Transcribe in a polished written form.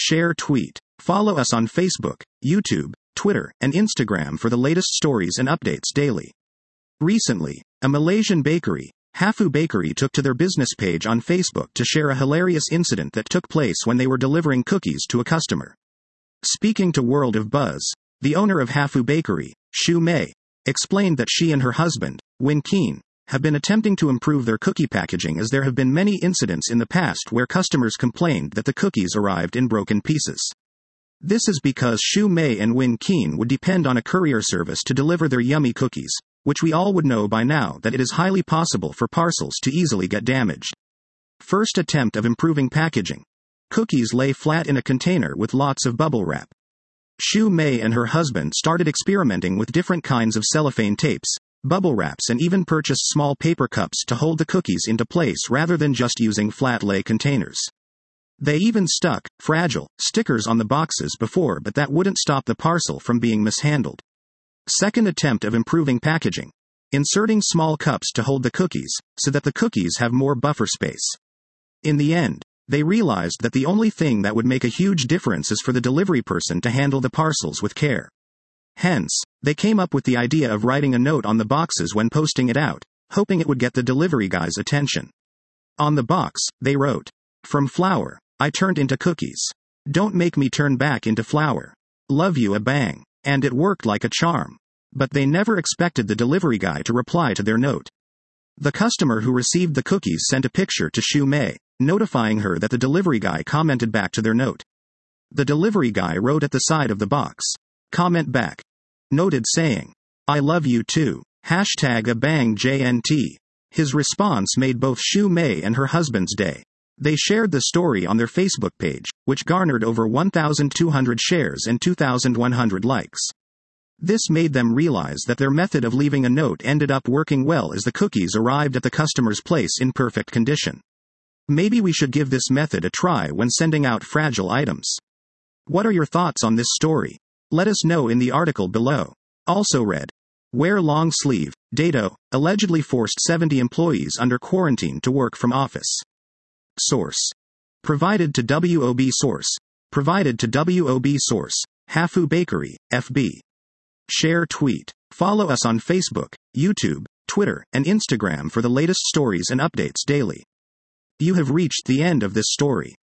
Share tweet. Follow us on Facebook, YouTube, Twitter, and Instagram for the latest stories and updates daily. Recently, a Malaysian bakery, Hafu Bakery, took to their business page on Facebook to share a hilarious incident that took place when they were delivering cookies to a customer. Speaking to World of Buzz, the owner of Hafu Bakery, Shu Mei, explained that she and her husband, Win Keen, have been attempting to improve their cookie packaging, as there have been many incidents in the past where customers complained that the cookies arrived in broken pieces. This is because Shu Mei and Win Keen would depend on a courier service to deliver their yummy cookies, which we all would know by now that it is highly possible for parcels to easily get damaged. First attempt of improving packaging. Cookies lay flat in a container with lots of bubble wrap. Shu Mei and her husband started experimenting with different kinds of cellophane tapes, bubble wraps, and even purchased small paper cups to hold the cookies into place rather than just using flat lay containers. They even stuck fragile stickers on the boxes before, but that wouldn't stop the parcel from being mishandled. Second attempt of improving packaging. Inserting small cups to hold the cookies, so that the cookies have more buffer space. In the end, they realized that the only thing that would make a huge difference is for the delivery person to handle the parcels with care. Hence, they came up with the idea of writing a note on the boxes when posting it out, hoping it would get the delivery guy's attention. On the box, they wrote, "From flour, I turned into cookies. Don't make me turn back into flour. Love you a bang." And it worked like a charm. But they never expected the delivery guy to reply to their note. The customer who received the cookies sent a picture to Shu Mei, notifying her that the delivery guy commented back to their note. The delivery guy wrote at the side of the box, "Comment back." Noted saying, "I love you too. #ABangJNT. His response made both Shu Mei and her husband's day. They shared the story on their Facebook page, which garnered over 1,200 shares and 2,100 likes. This made them realize that their method of leaving a note ended up working well, as the cookies arrived at the customer's place in perfect condition. Maybe we should give this method a try when sending out fragile items. What are your thoughts on this story? Let us know in the article below. Also read. Wear long sleeve. Dato allegedly forced 70 employees under quarantine to work from office. Source. Provided to WOB Source. Hafu Bakery, FB. Share tweet. Follow us on Facebook, YouTube, Twitter, and Instagram for the latest stories and updates daily. You have reached the end of this story.